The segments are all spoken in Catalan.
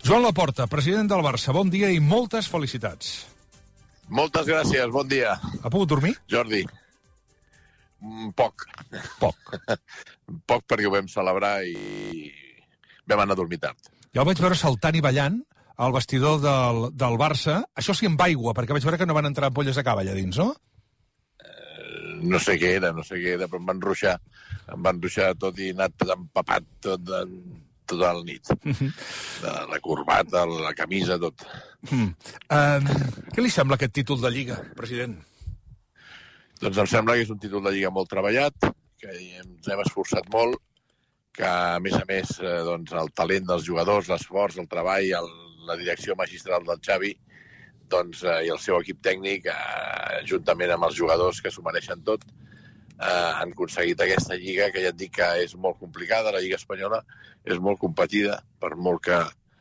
Joan Laporta, president del Barça, bon dia i moltes felicitats. Moltes gràcies, bon dia. Ha pogut dormir? Jordi, poc. Poc. Poc perquè ho vam celebrar i vam anar a dormir tard. Ja el vaig veure saltant i ballant al vestidor del Barça. Això sí amb aigua, perquè vaig veure que no van entrar ampolles de cava allà dins, no? No sé què era, però em van ruixar. Em van ruixar tot i anat empapat tota la nit. De la corbata, la camisa, tot. Què li sembla aquest títol de Lliga, president? Doncs em sembla que és un títol de Lliga molt treballat, que ens hem esforçat molt, que a més, doncs, el talent dels jugadors, l'esforç, el treball, la direcció magistral del Xavi, doncs, i el seu equip tècnic, juntament amb els jugadors que s'ho mereixen tot, han aconseguit aquesta Lliga, que ja et dic que és molt complicada. La Lliga espanyola és molt competida, per molt que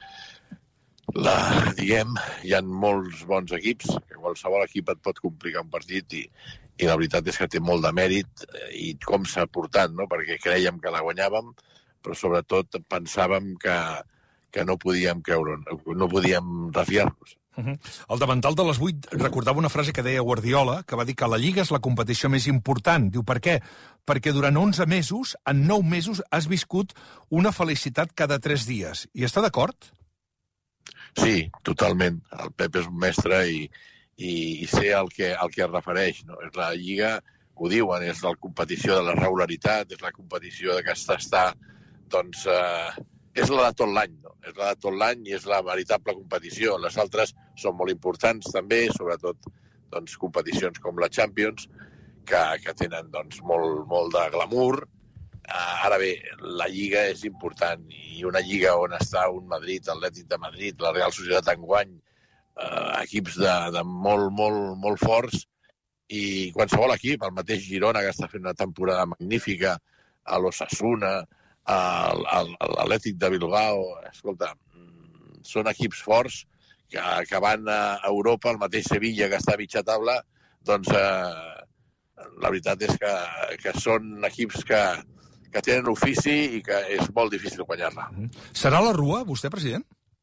hi ha molts bons equips, que qualsevol equip et pot complicar un partit i la veritat és que té molt de mèrit i com s'ha portat, no? Perquè crèiem que la guanyàvem, però sobretot pensàvem que no podíem creure, no podíem refiar-nos. El davantal de les 8 recordava una frase que deia Guardiola, que va dir que la Lliga és la competició més important. Diu, per què? Perquè durant 11 mesos, en 9 mesos, has viscut una felicitat cada 3 dies. I està d'acord? Sí, totalment. El Pep és un mestre i sé al que es refereix. No? És la Lliga, ho diuen, és la competició de la regularitat, és la competició de que està, doncs, és la de tot l'any, no? És la de tot l'any i és la veritable competició. Les altres són molt importants també, sobretot doncs, competicions com la Champions, que tenen doncs, molt de glamour. Ara bé, la Lliga és important i una Lliga on està un Madrid, l'Atlètic de Madrid, la Real Societat enguany, equips de molt forts, i qualsevol equip, el mateix Girona, que està fent una temporada magnífica, a l'Osasuna, a l'Atlètic de Bilbao, escolta, són equips forts que van a Europa, el mateix Sevilla, que està a mitja taula, doncs la veritat és que són equips que tenen ofici i que és molt difícil guanyar-la. Serà a la Rua, vostè, president?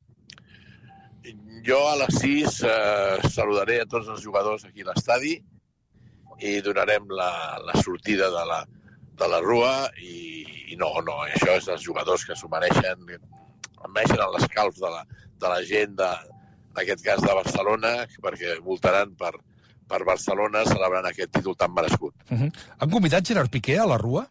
Jo a les 6 saludaré a tots els jugadors aquí a l'estadi i donarem la sortida de la Rua i no, això és els jugadors que s'ho mereixen l'escalf de la gent, en aquest cas de Barcelona, perquè voltaran per Barcelona celebrant aquest títol tan merescut. Han convidat Gerard Piqué a la Rua?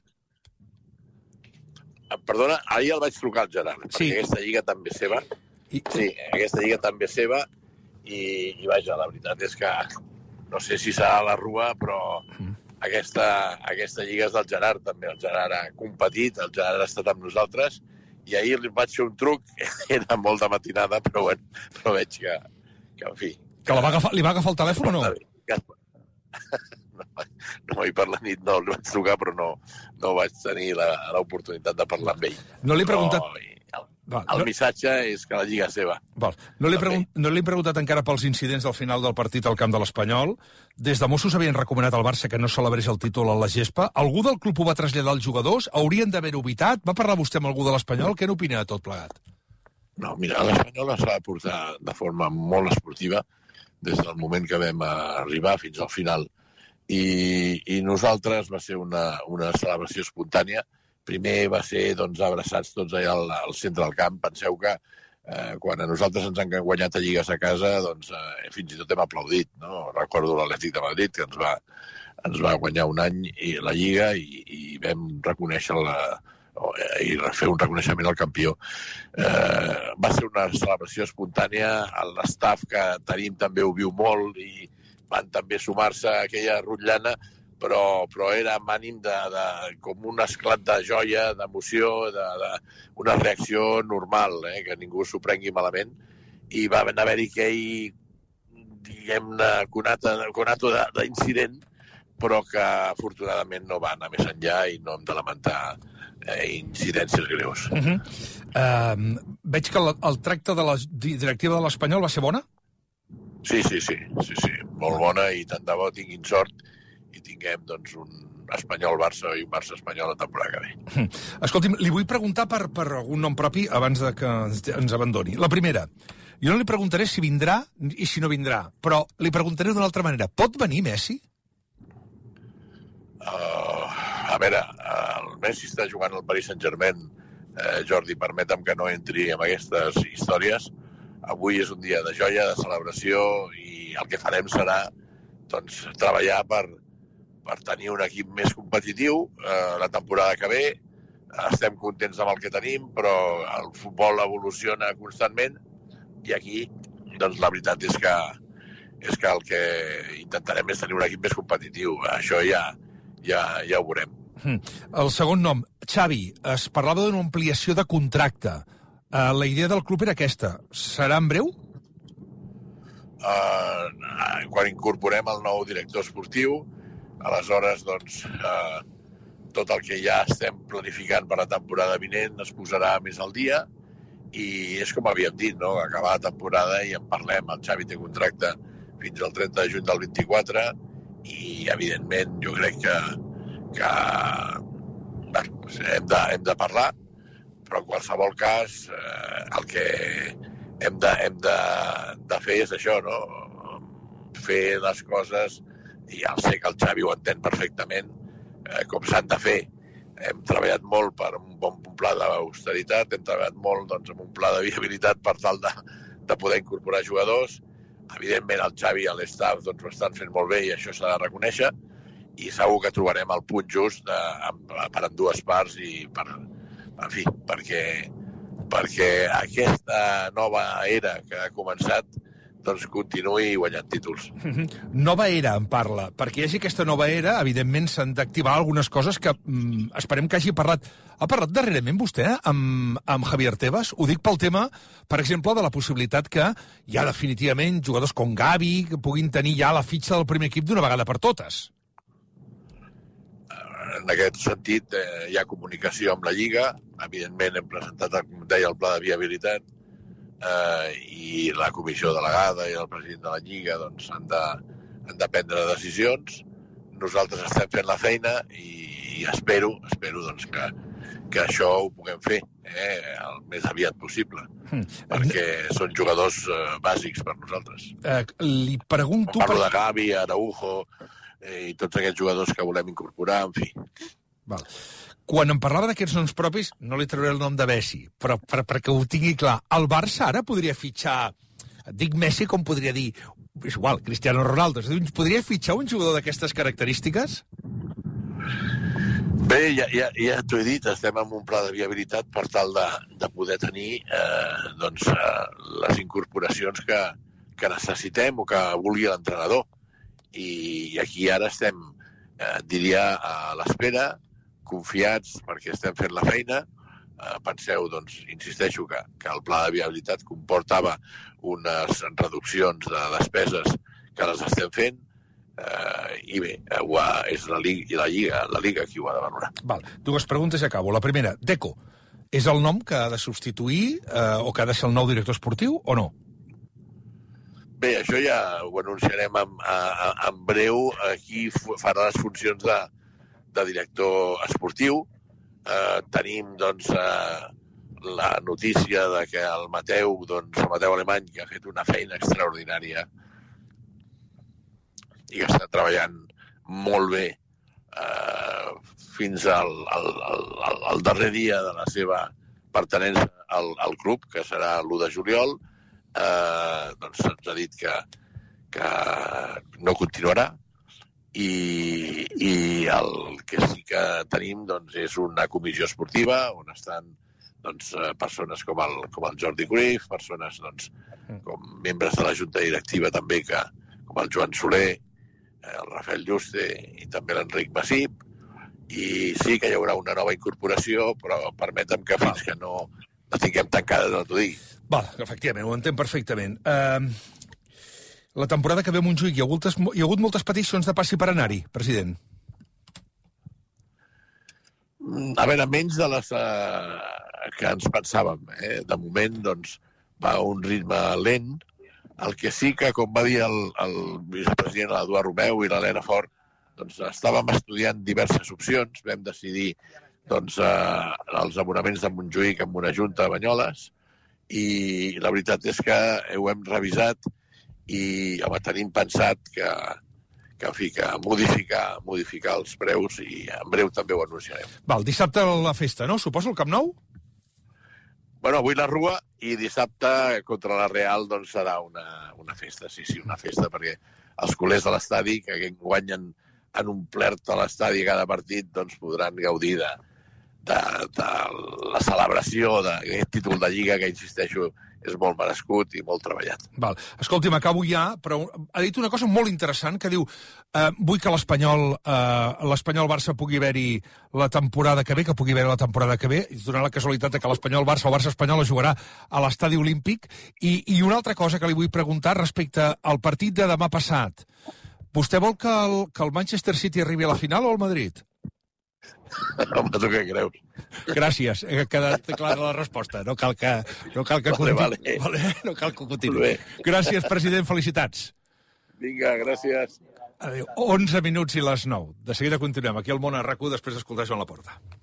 Perdona, ahir el vaig trucar al Gerard, perquè aquesta lliga també és seva. Sí, aquesta lliga també és seva i vaja, la veritat és que no sé si serà a la Rua, però aquesta lliga és del Gerard, també. El Gerard ha competit, el Gerard ha estat amb nosaltres, i ahir li vaig fer un truc, era molt de matinada, però veig que en fi... Que li va agafar el telèfon o no? No, ahir per la nit no, li vaig trucar, però no vaig tenir l'oportunitat de parlar amb ell. No li he preguntat... El missatge és que la lliga és seva. No li he preguntat encara pels incidents del final del partit al camp de l'Espanyol. Des de Mossos havien recomanat al Barça que no celebrés el títol a la gespa. Algú del club ho va traslladar als jugadors? Haurien d'haver-ho evitat? Va parlar vostè amb algú de l'Espanyol? Què n'opina de tot plegat? No, mira, l'Espanyol s'ha de portar de forma molt esportiva des del moment que vam arribar fins al final. I nosaltres va ser una celebració espontània. Primer va ser doncs, abraçats tots allà al centre del camp. Penseu que quan a nosaltres ens han guanyat a lligues a casa, doncs, fins i tot hem aplaudit. No? Recordo l'Atlètic de Madrid, que ens va guanyar un any la lliga i vam reconèixer i fer un reconeixement al campió. Va ser una celebració espontània. L'estaf que tenim també ho viu molt i van també sumar-se a aquella rotllana, però era amb ànim com un esclat de joia, d'emoció, una reacció normal, que ningú s'ho prengui malament. I va haver-hi aquell, diguem-ne, conato d'incident, però que afortunadament no va anar més enllà i no hem de lamentar incidències greus. Veig que el tracte de la directiva de l'Espanyol va ser bona? Sí, molt bona, i tant de bo tinguin sort i tinguem doncs, Espanyol-Barça i un Barça-Espanyol la temporada que ve. Escolti'm, li vull preguntar per algun nom propi abans de que ens abandoni. La primera, jo no li preguntaré si vindrà i si no vindrà, però li preguntaré d'una altra manera. Pot venir Messi? A veure, el Messi està jugant al Paris Saint-Germain. Jordi, permetem que no entri en aquestes històries. Avui és un dia de joia, de celebració, i el que farem serà doncs, treballar per tenir un equip més competitiu la temporada que ve. Estem contents amb el que tenim, però el futbol evoluciona constantment i aquí doncs, la veritat és que el que intentarem és tenir un equip més competitiu. Això ja ho veurem. El segon nom, Xavi, es parlava d'una ampliació de contracte. La idea del club era aquesta. Serà en breu? Quan incorporem el nou director esportiu, aleshores, doncs, tot el que ja estem planificant per la temporada vinent es posarà més al dia i és com havíem dit, no? Acabar la temporada i en parlem. El Xavi té contracte fins al 30 de juny del 24 i, evidentment, jo crec que hem de parlar, però en qualsevol cas el que hem de fer és això, no? Fer les coses, i ja sé que el Xavi ho entén perfectament, com s'han de fer. Hem treballat molt per un bon pla d'austeritat, hem treballat molt amb un pla de viabilitat per tal de poder incorporar jugadors. Evidentment, el Xavi i l'estaf ho estan fent molt bé i això s'ha de reconèixer, i segur que trobarem el punt just per ambdues parts i perquè aquesta nova era que ha començat doncs continuï guanyant títols. Nova era, en parla. Perquè hi hagi aquesta nova era, evidentment s'han d'activar algunes coses que esperem que hagi parlat. Ha parlat darrerament vostè amb Javier Tebas? Ho dic pel tema, per exemple, de la possibilitat que hi ha definitivament jugadors com Gavi que puguin tenir ja la fitxa del primer equip d'una vegada per totes. En aquest sentit, hi ha comunicació amb la Lliga. Evidentment, hem presentat, com deia, el pla de viabilitat i la comissió delegada i el president de la Lliga doncs, han de prendre decisions. Nosaltres estem fent la feina i espero doncs, que això ho puguem fer el més aviat possible, perquè són jugadors bàsics per nosaltres. Li pregunto... Parlo de Gavi, Araujo i tots aquests jugadors que volem incorporar, en fi. Val. Quan em parlava d'aquests noms propis, no li trauré el nom de Messi, però perquè ho tingui clar, el Barça ara podria fitxar, dic Messi com podria dir, és igual, Cristiano Ronaldo, podria fitxar un jugador d'aquestes característiques? Bé, ja t'ho he dit, estem en un pla de viabilitat per tal de poder tenir les incorporacions que necessitem o que vulgui l'entrenador. I aquí ara estem, diria, a l'espera, confiats perquè estem fent la feina. Penseu, doncs, insisteixo, que el pla de viabilitat comportava unes reduccions de despeses que les estem fent, i bé, és la Lliga qui ho ha de valorar. Val. Dues preguntes i acabo. La primera, Deco, és el nom que ha de substituir o que ha de ser el nou director esportiu o no? Bé, això ja ho anunciarem en breu. Aquí farà les funcions de director esportiu. Tenim, doncs, la notícia de que el Mateu Alemany, que ha fet una feina extraordinària i que està treballant molt bé fins al darrer dia de la seva pertinença al club, que serà l'1 de juliol, doncs se'ns ha dit que no continuarà i el que sí que tenim doncs, és una comissió esportiva on estan doncs, persones com el Jordi Cruyff, persones doncs, com membres de la junta directiva també, com el Joan Soler, el Rafael Juste i també l'Enric Masip, i sí que hi haurà una nova incorporació, però permetem que fins que no tinguem tancada no t'ho digui. Val, efectivament, ho entenc perfectament. La temporada que ve a Montjuïc hi ha hagut moltes peticions de passi per anar-hi, president? A veure, menys de les que ens pensàvem. De moment, doncs, va a un ritme lent. El que sí que, com va dir el vicepresident Eduard Romeu i l'Helena Fort, doncs, estàvem estudiant diverses opcions, vam decidir doncs, els abonaments de Montjuïc amb una junta a Banyoles, i la veritat és que ho hem revisat i tenim pensat que modificar els preus, i en breu també ho anunciarem. Val, dissabte la festa, no? Suposo el Camp Nou? Bueno, avui la Rua, i dissabte contra la Real doncs serà una festa, sí, una festa, perquè els culers de l'estadi, que guanyen en omplert a l'estadi cada partit, doncs podran gaudir de la celebració d'aquest títol de Lliga, que, insisteixo, és molt merescut i molt treballat. Val. Escolti, m'acabo ja, però ha dit una cosa molt interessant, que diu vull que l'Espanyol-Barça pugui haver-hi la temporada que ve, donant la casualitat que l'Espanyol-Barça o Barça-Espanyol es jugarà a l'Estadi Olímpic. I una altra cosa que li vull preguntar respecte al partit de demà passat. Vostè vol que el Manchester City arribi a la final o al Madrid? Home, tu què creus? Gràcies, ha quedat clara la resposta. No cal que Vale. No cal que continuï. Gràcies, president, felicitats. Vinga, gràcies. Adéu. 11 minuts i les 9. De seguida continuem aquí al Món a RAC1 després d'escoltar Joan Laporta.